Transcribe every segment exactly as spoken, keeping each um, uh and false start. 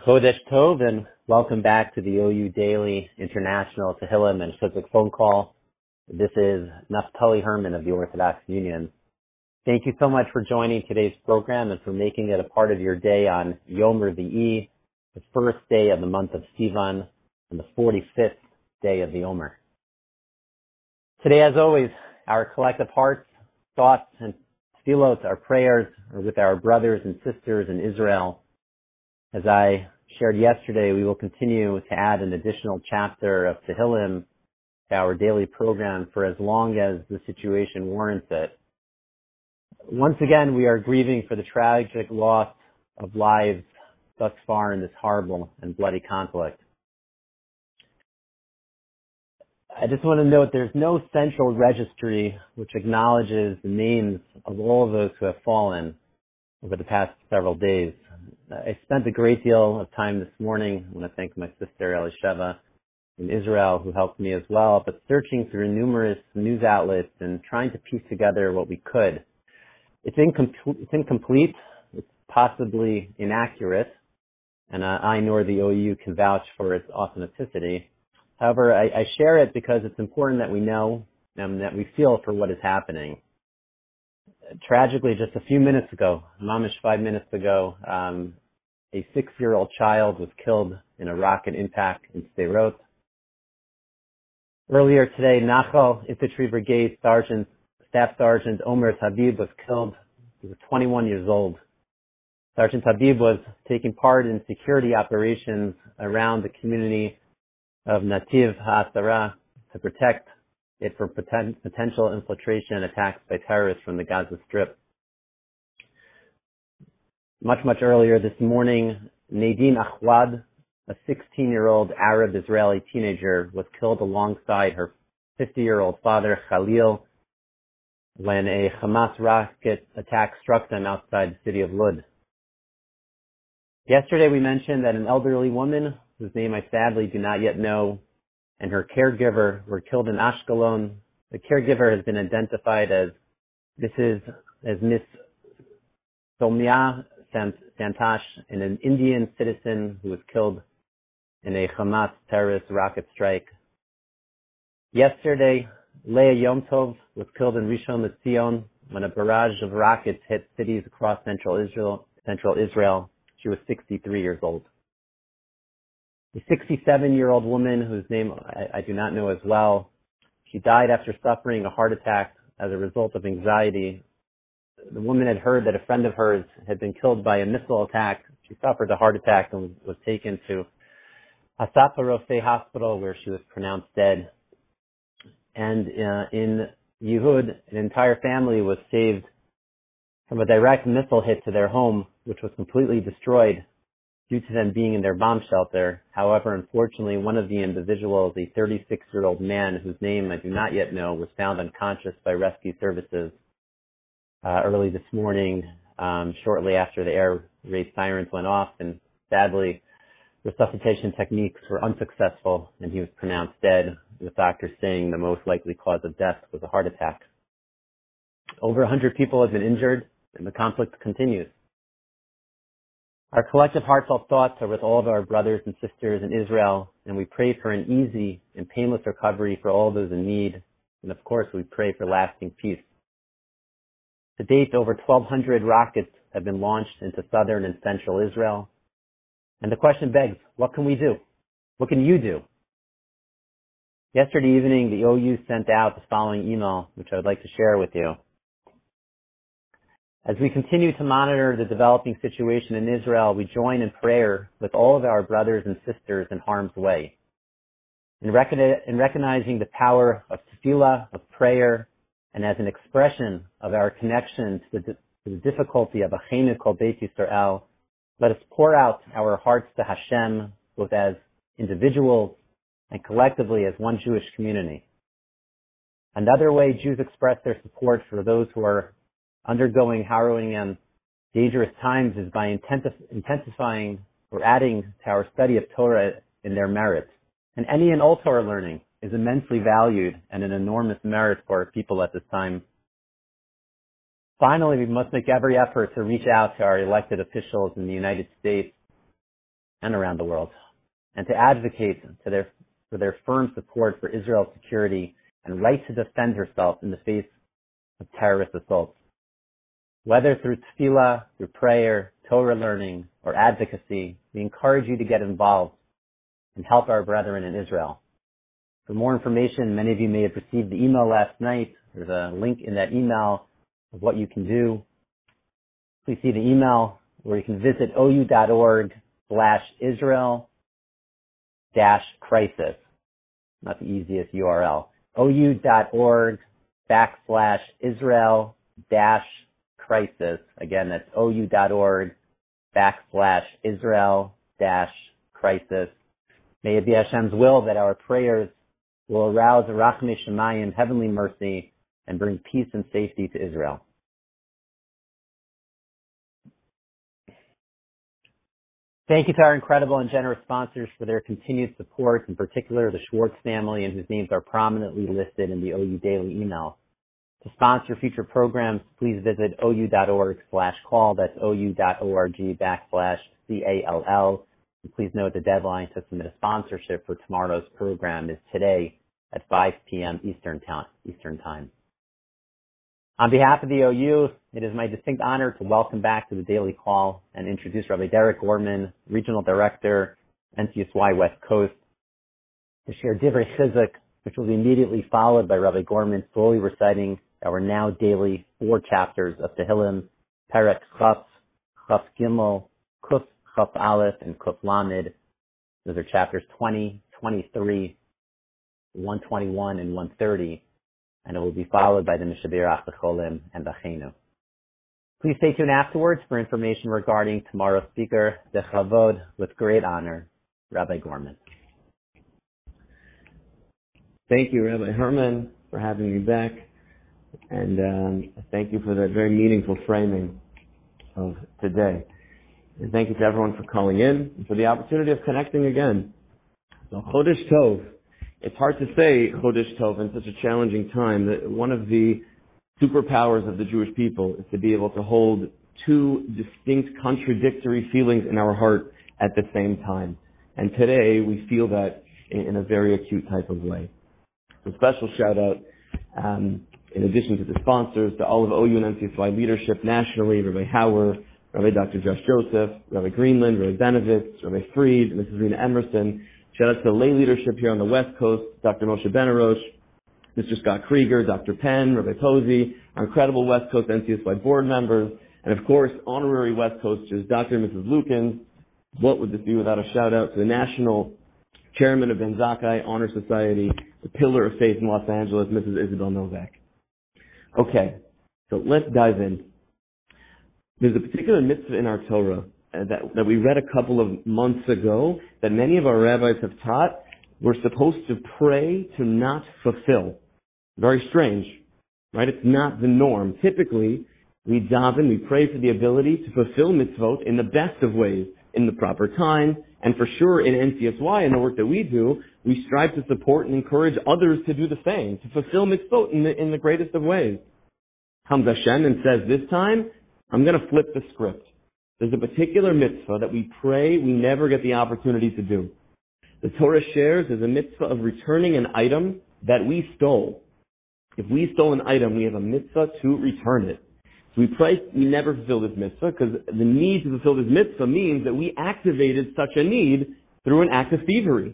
Chodesh Tov, and welcome back to the O U Daily International Tehillim and Chizuk phone call. This is Naftali Herman of the Orthodox Union. Thank you so much for joining today's program and for making it a part of your day on Yom Revi'i, the first day of the month of Sivan, and the forty-fifth day of the Omer. Today, as always, our collective hearts, thoughts, and tefillot, our prayers, are with our brothers and sisters in Israel. As I shared yesterday, we will continue to add an additional chapter of Tehillim to our daily program for as long as the situation warrants it. Once again, we are grieving for the tragic loss of lives thus far in this horrible and bloody conflict. I just want to note there's no central registry which acknowledges the names of all of those who have fallen over the past several days. I spent a great deal of time this morning. I want to thank my sister Elisheva in Israel who helped me as well, but searching through numerous news outlets and trying to piece together what we could. It's, incom- it's incomplete, it's possibly inaccurate, and uh, I nor the O U can vouch for its authenticity. However, I, I share it because it's important that we know and that we feel for what is happening. Tragically, just a few minutes ago, mamish five minutes ago, um, a six-year-old child was killed in a rocket impact in Sderot. Earlier today, Nachal Infantry Brigade Sergeant, Staff Sergeant Omer Habib was killed. He was twenty-one years old. Sergeant Habib was taking part in security operations around the community of Nativ HaAsara to protect it for poten- potential infiltration attacks by terrorists from the Gaza Strip. Much, much earlier this morning, Nadine Ahwad, a sixteen-year-old Arab-Israeli teenager, was killed alongside her fifty-year-old father, Khalil, when a Hamas rocket attack struck them outside the city of Lud. Yesterday, we mentioned that an elderly woman, whose name I sadly do not yet know, and her caregiver were killed in Ashkelon. The caregiver has been identified as Missus as Miss Somya Santash, and an Indian citizen who was killed in a Hamas terrorist rocket strike. Yesterday, Leah Yom Tov was killed in Rishon LeZion when a barrage of rockets hit cities across central Israel. Central Israel. She was sixty-three years old. A sixty-seven-year-old woman whose name I, I do not know as well, she died after suffering a heart attack as a result of anxiety. The woman had heard that a friend of hers had been killed by a missile attack. She suffered a heart attack and was, was taken to Asaf HaRofeh Hospital, where she was pronounced dead. And uh, in Yehud, an entire family was saved from a direct missile hit to their home, which was completely destroyed due to them being in their bomb shelter. However, unfortunately, one of the individuals, a thirty-six-year-old man whose name I do not yet know, was found unconscious by rescue services uh, early this morning, um, shortly after the air raid sirens went off, and sadly, resuscitation techniques were unsuccessful, and he was pronounced dead, with doctors saying the most likely cause of death was a heart attack. Over one hundred people have been injured, and the conflict continues. Our collective heartfelt thoughts are with all of our brothers and sisters in Israel, and we pray for an easy and painless recovery for all those in need. And of course, we pray for lasting peace. To date, over twelve hundred rockets have been launched into southern and central Israel. And the question begs, what can we do? What can you do? Yesterday evening, the O U sent out the following email, which I would like to share with you. As we continue to monitor the developing situation in Israel, we join in prayer with all of our brothers and sisters in harm's way. In, recogni- in recognizing the power of tefillah, of prayer, and as an expression of our connection to the, to the difficulty of Achenu Kol Beit Yisrael, let us pour out our hearts to Hashem, both as individuals and collectively as one Jewish community. Another way Jews express their support for those who are undergoing harrowing and dangerous times is by intensifying or adding to our study of Torah in their merits. And any and all Torah learning is immensely valued and an enormous merit for our people at this time. Finally, we must make every effort to reach out to our elected officials in the United States and around the world, and to advocate to their, for their firm support for Israel's security and right to defend herself in the face of terrorist assaults. Whether through tefillah, through prayer, Torah learning, or advocacy, we encourage you to get involved and help our brethren in Israel. For more information, many of you may have received the email last night. There's a link in that email of what you can do. Please see the email where you can visit ou.org slash Israel dash crisis. Not the easiest U R L. ou.org backslash Israel dash crisis. Again, that's ou.org backslash Israel dash crisis. May it be Hashem's will that our prayers will arouse Rachmei Shemayim, heavenly mercy, and bring peace and safety to Israel. Thank you to our incredible and generous sponsors for their continued support, in particular the Schwartz family, and whose names are prominently listed in the O U Daily email. To sponsor future programs, please visit ou.org slash call. That's ou.org backslash C A L L. And please note the deadline to submit a sponsorship for tomorrow's program is today at five p.m. Eastern time. Eastern time. On behalf of the O U, it is my distinct honor to welcome back to the Daily Call and introduce Rabbi Derek Gorman, Regional Director, N C S Y West Coast, to share Divrei Chizuk, which will be immediately followed by Rabbi Gorman slowly reciting our now daily four chapters of Tehillim, Perek Chaf, Chaf Gimel, Kuf Chaf Aleph, and Kuf Lamed. Those are chapters twenty, twenty-three, one twenty-one, and one thirty. And it will be followed by the Mishabirach B'cholim and B'chenu. Please stay tuned afterwards for information regarding tomorrow's speaker, the Chavod, with great honor, Rabbi Gorman. Thank you, Rabbi Herman, for having me back, and um, thank you for that very meaningful framing of today. And thank you to everyone for calling in and for the opportunity of connecting again. So, Chodesh Tov. It's hard to say Chodesh Tov in such a challenging time. That one of the superpowers of the Jewish people is to be able to hold two distinct contradictory feelings in our heart at the same time. And today we feel that in, in a very acute type of way. So special shout out, um, in addition to the sponsors, to all of O U and N C S Y leadership nationally, Rabbi Hauer, Rabbi Doctor Josh Joseph, Rabbi Greenland, Rabbi Benovitz, Rabbi Fried, Missus Rena Emerson. Shout out to the lay leadership here on the West Coast, Doctor Moshe Benarosh, Mister Scott Krieger, Doctor Penn, Rabbi Posey, our incredible West Coast N C S Y board members, and of course, honorary West Coasters, Doctor and Missus Lukens. What would this be without a shout out to the national chairman of Ben Zakkai Honor Society, the pillar of faith in Los Angeles, Missus Isabel Novak. Okay, so let's dive in. There's a particular mitzvah in our Torah uh, that, that we read a couple of months ago that many of our rabbis have taught we're supposed to pray to not fulfill. Very strange, right? It's not the norm. Typically, we daven, we pray for the ability to fulfill mitzvot in the best of ways, in the proper time, and for sure in N C S Y and the work that we do, we strive to support and encourage others to do the same, to fulfill mitzvot in the, in the greatest of ways. Comes Hashem and says, this time, I'm going to flip the script. There's a particular mitzvah that we pray we never get the opportunity to do. The Torah shares as a mitzvah of returning an item that we stole. If we stole an item, we have a mitzvah to return it. So we pray we never fulfill this mitzvah because the need to fulfill this mitzvah means that we activated such a need through an act of thievery.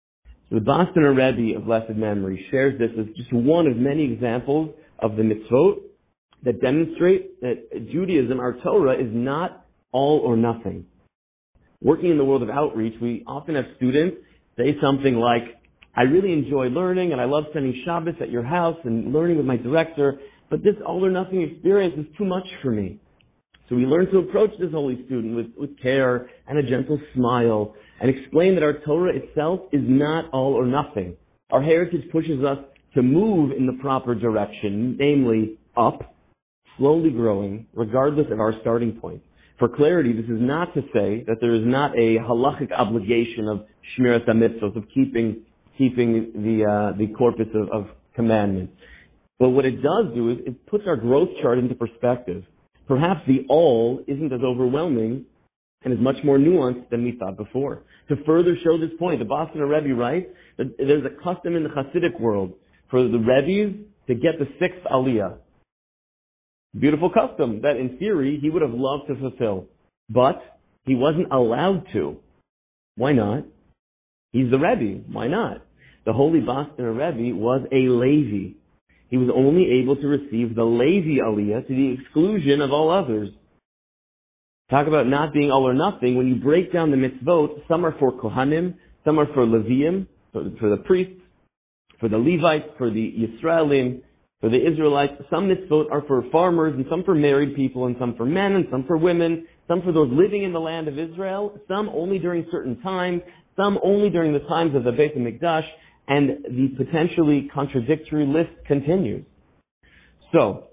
So the Bostoner Rebbe of blessed memory shares this as just one of many examples of the mitzvot that demonstrate that Judaism, our Torah, is not all or nothing. Working in the world of outreach, we often have students say something like, I really enjoy learning and I love spending Shabbos at your house and learning with my director, but this all or nothing experience is too much for me. So we learn to approach this holy student with, with care and a gentle smile and explain that our Torah itself is not all or nothing. Our heritage pushes us to move in the proper direction, namely up, slowly growing, regardless of our starting point. For clarity, this is not to say that there is not a halachic obligation of shmiras hamitzvot, of keeping keeping the uh, the corpus of, of commandments. But what it does do is it puts our growth chart into perspective. Perhaps the all isn't as overwhelming and is much more nuanced than we thought before. To further show this point, the Boston Rebbe writes that there's a custom in the Hasidic world for the Rebbe's to get the sixth aliyah. Beautiful custom that in theory he would have loved to fulfill, but he wasn't allowed to. Why not? He's the Rebbe. Why not? The Holy Boston Rebbe was a Levi. He was only able to receive the Levi aliyah to the exclusion of all others. Talk about not being all or nothing. When you break down the mitzvot, some are for Kohanim, some are for Leviim, for the, for the priests, for the Levites, for the Yisraelim, for the Israelites. Some mitzvot are for farmers, and some for married people, and some for men, and some for women, some for those living in the land of Israel, some only during certain times, some only during the times of the Beit HaMikdash, and the potentially contradictory list continues. So,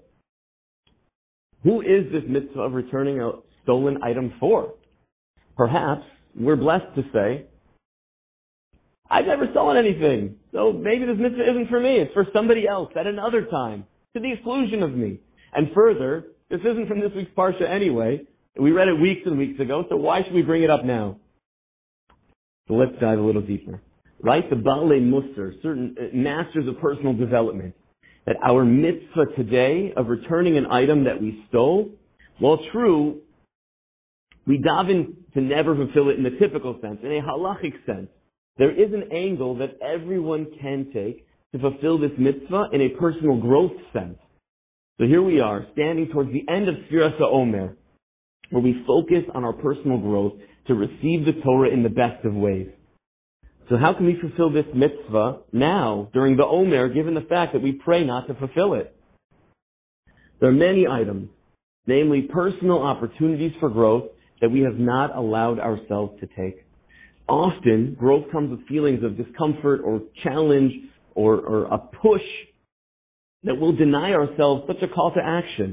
who is this mitzvah of returning a stolen item for? Perhaps we're blessed to say, I've never stolen anything, so maybe this mitzvah isn't for me. It's for somebody else at another time, to the exclusion of me. And further, this isn't from this week's Parsha anyway. We read it weeks and weeks ago, so why should we bring it up now? So let's dive a little deeper. Right? The Baalei Musar, certain masters of personal development, that our mitzvah today of returning an item that we stole, while true, we daven to never fulfill it in the typical sense, in a halachic sense. There is an angle that everyone can take to fulfill this mitzvah in a personal growth sense. So here we are, standing towards the end of Sfiras HaOmer, where we focus on our personal growth to receive the Torah in the best of ways. So how can we fulfill this mitzvah now, during the Omer, given the fact that we pray not to fulfill it? There are many items, namely personal opportunities for growth, that we have not allowed ourselves to take. Often, growth comes with feelings of discomfort or challenge or, or a push that will deny ourselves such a call to action.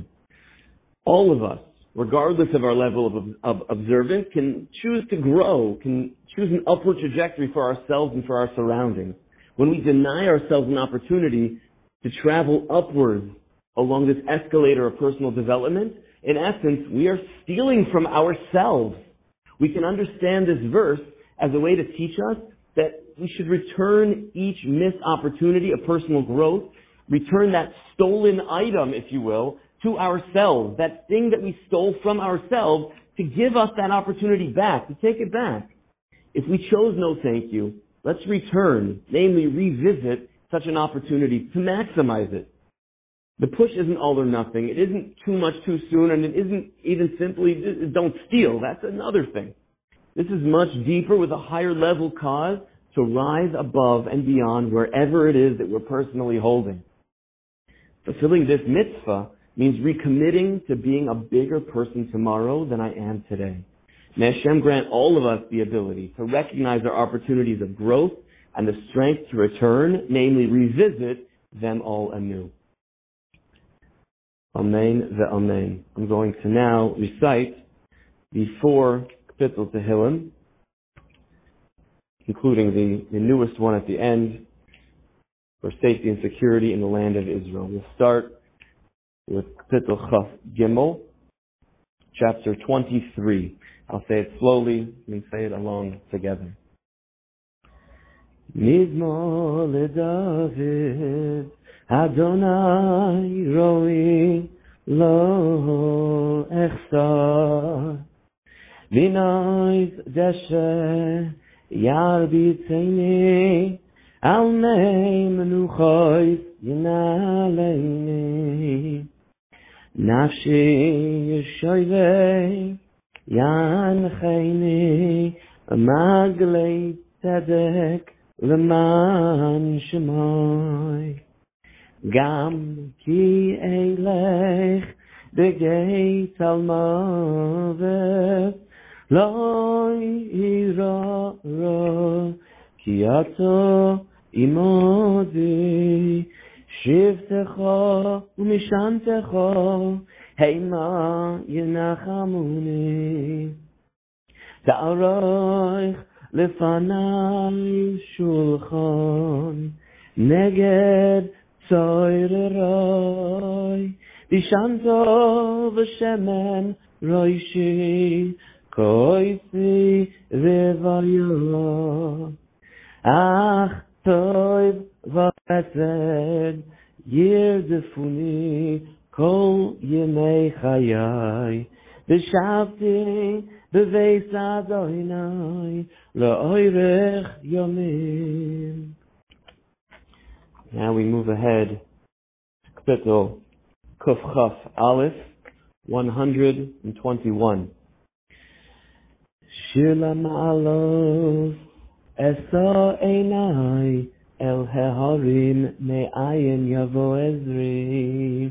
All of us, regardless of our level of, of observance, can choose to grow, can choose an upward trajectory for ourselves and for our surroundings. When we deny ourselves an opportunity to travel upwards along this escalator of personal development, in essence, we are stealing from ourselves. We can understand this verse as a way to teach us that we should return each missed opportunity of personal growth, return that stolen item, if you will, to ourselves, that thing that we stole from ourselves, to give us that opportunity back, to take it back. If we chose no thank you, let's return, namely revisit such an opportunity to maximize it. The push isn't all or nothing. It isn't too much too soon, and it isn't even simply don't steal. That's another thing. This is much deeper with a higher level cause to rise above and beyond wherever it is that we're personally holding. Fulfilling this mitzvah means recommitting to being a bigger person tomorrow than I am today. May Hashem grant all of us the ability to recognize our opportunities of growth and the strength to return, namely revisit them all anew. Amen ve'amen. I'm going to now recite the four Kapitel Tehillim, including the, the newest one at the end, for safety and security in the land of Israel. We'll start with Kapitel Chaf Gimel, chapter twenty-three. I'll say it slowly, and say it along together. Mizmor leDavid, Adonai roi lo echsar, v'nois deshe yarbitzeini, al mei menuchois yinaleini, nafshi yeshoivei yancheini, maglei tzedek leman shemai. Gam ki eilech begeit al mavet lo ira ra ki ato imodi shivtecha umishantecha heima yenachamuni ta'aroich lefanai shulchan neged Tzoyreroi, Bishanto v'shemen roishi, koisi revayah. Ach toiv v'chesed yirdefuni kol yemei chayai. V'shavti b'veis Adonai la'oirech yomim. Now we move ahead. Kapitel Kuf Chaf Aleph, one hundred twenty-one. Shir lama'alos esa einai el heharim me'ayin yavo Ezri.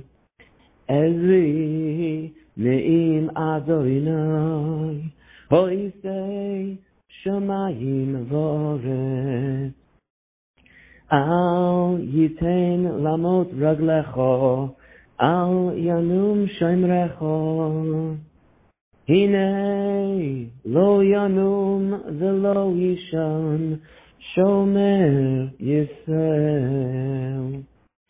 Ezri me'im Adonai ho'isei shamayim v'oretz. Al yitain lamot raglecho, al yanum shomrecho. Hine lo yanum velo yishan, shomer Yisrael.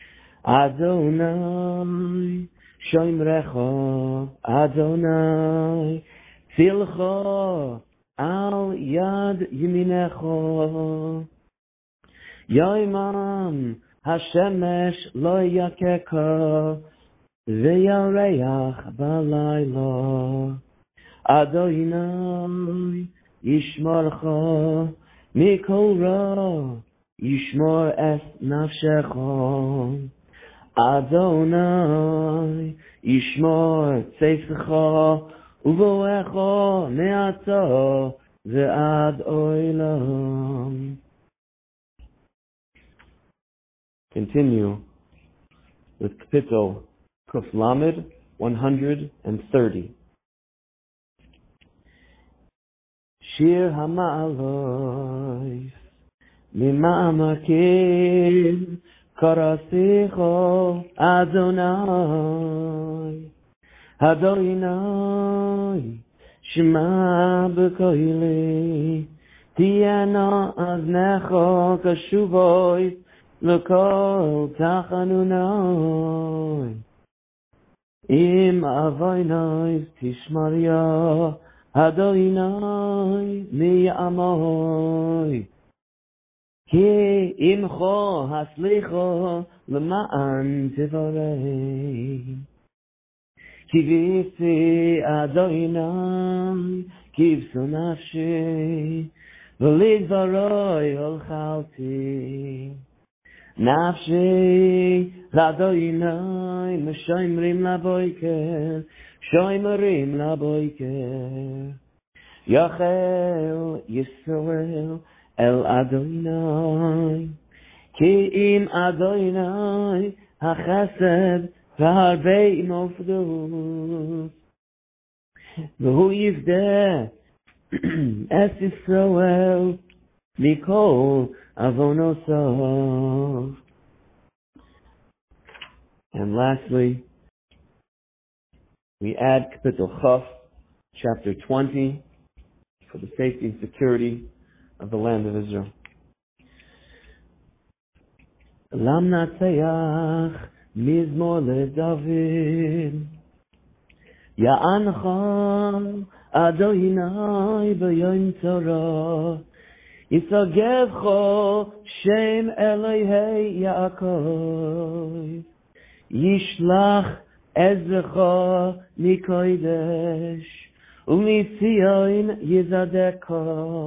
Adonai shomrecho, Adonai tzilcho, al yad yiminecho. Yoimam Hashemesh lo yakeka ve'yareach balayla. Adonai yishmorcha mikol ra, yishmor es nafshecha. Adonai yishmor tzeisecha uvoecha me'ata ve'ad oilam. Continue with Kapitel Kuf Lamed, one hundred thirty. Shir Hama'alois Mima'amakim Karasicho Adonai Adonai Shema B'koili Tiana Aznecho Kashuvois L'kol tachanunai. Im avoinai tishmaria Adonai mi'amoi. Ki imcho haslicho l'ma'an tivarei. Ki visi Adonai kivsu nafshi v'lidvaroi olchalti. Nafshi Adonai Meshoimrim laboiker Shoimrim laboiker Yachel Yisrael El Adonai Ki im Adonai HaChesed V'harbei mofdus V'hu yivdeh Es Yisrael Mikol Avonosov. And lastly, we add Kapitel Chaf, chapter twenty, for the safety and security of the land of Israel. Lam natseach mizmor leDavid Ya'ancha Adonai b'yom tzara Yisagevcho Shem Elohei Yaakov Yishlach Ezrecha Mikodesh Umitzion Yizadeka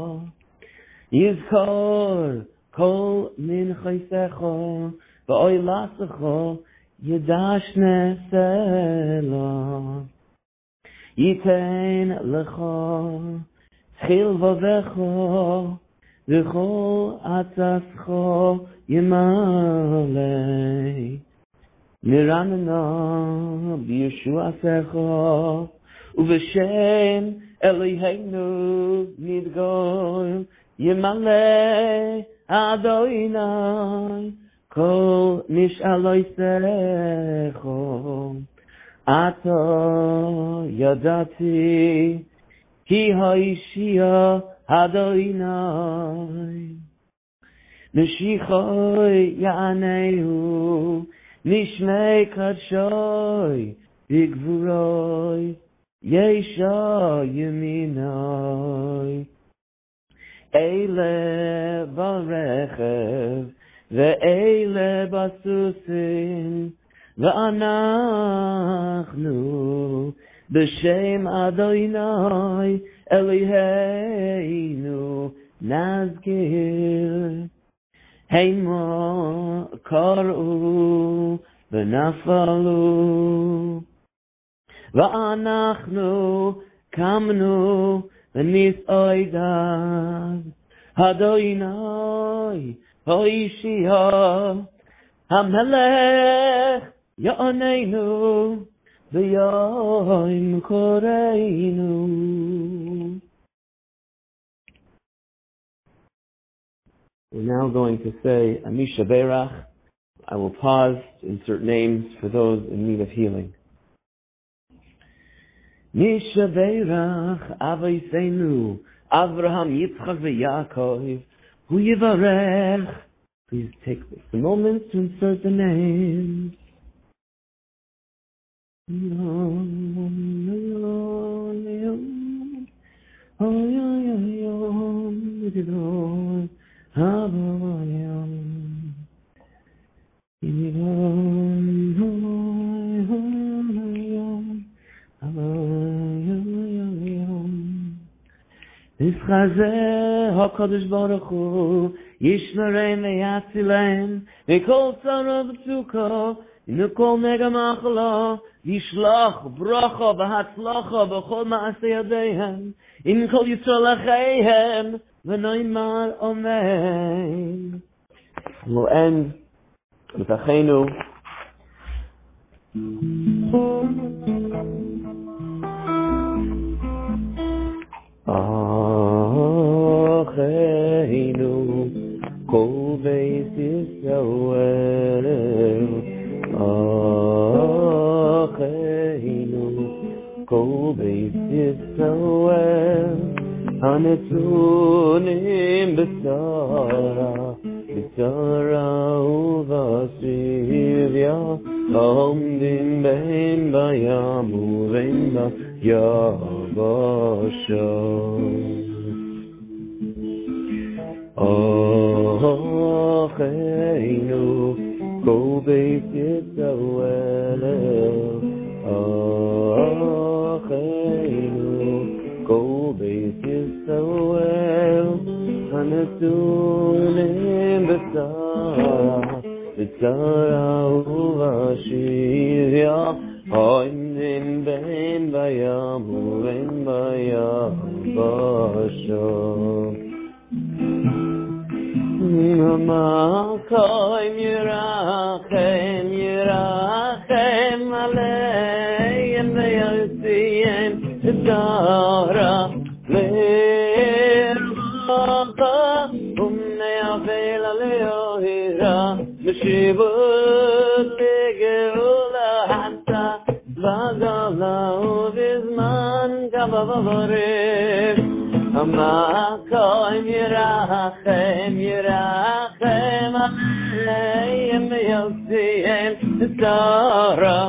Yizkor Kol Minchaisecha V'oilasecha Yidashne Sela Yitein Lecha Chil Vavecha V'chol atzascho yimalei Niranana b'yeshuasecho Uv'shem Eloheinu nidgol Yimalei Adonai Kol nish'aloisecho Ato yadati Ki ha'ishia Adonai Neshichoi Ya'aneu Nishmei Kadshoi Bigvuroi Yesha Yeminai Eile Barechev Ve'eile Basusin Ve'anachnu B'Shem Adonai Eloheinu Nazgir Heima Karu V'Nafalu V'Anachnu Kamnu V'Nisoidav Adonai Hoishia HaMelech Ya'aneinu V'Ya'im Koreinu. We're now going to say Amisha Berach. I will pause to insert names for those in need of healing. Misha Berach Avosenu Avraham Yitzchak veYaakov Hu Yivarech. Please take a moment to insert the names. Nishchazeh HaKadosh Baruch Hu Yishmereim veYatzileim Mikol tzara v'tzuka Mikol nega machla Yishlach bracha v'hatzlacha B'chol ma'aseh yadeihem In kol Yisrael acheihem V'noimar Amen. We'll end with Acheinu. Acheinu kol beis Yisrael Acheinu kol beis Yisrael Hanetunim b'tzara b'tzara uv'asivya Omdim bein bayam uvein bayabasha Acheinu kol beis Yisrael Acheinu kol beis Yisrael Hanetunim b'tzara b'tzara uv'ashivya Omdim bein bayam uvein bayabasha Makoim Yerachem Yerachem Aleim Ve'yosiyem Tzara Le'ervacha Umne'avel Ale'ohira Meshivot Le'geula Hatta V'agala Uvizman Kavavavarech Amakoim Yerachem Yerachem Aleim Ve'yosiyem Tzara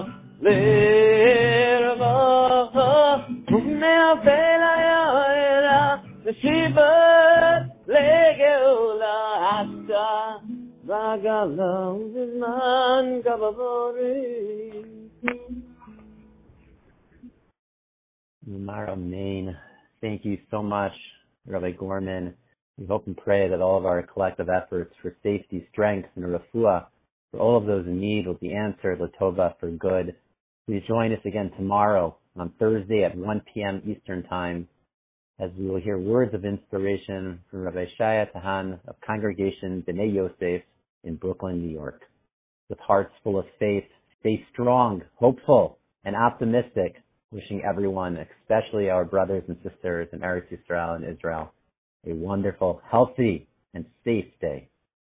Le'ervacha Umne'avel Ale'ohira Meshivot Le'geula Hatta V'agala Uvizman Kavavavarech. Amen. Thank you so much, Rabbi Gorman. We hope and pray that all of our collective efforts for safety, strength, and refuah for all of those in need will be answered, Latova, for good. Please join us again tomorrow on Thursday at one p.m. Eastern Time as we will hear words of inspiration from Rabbi Shaya Tahan of Congregation B'nai Yosef in Brooklyn, New York. With hearts full of faith, stay strong, hopeful, and optimistic. Wishing everyone, especially our brothers and sisters in Eretz Yisrael and Israel, a wonderful, healthy, and safe day.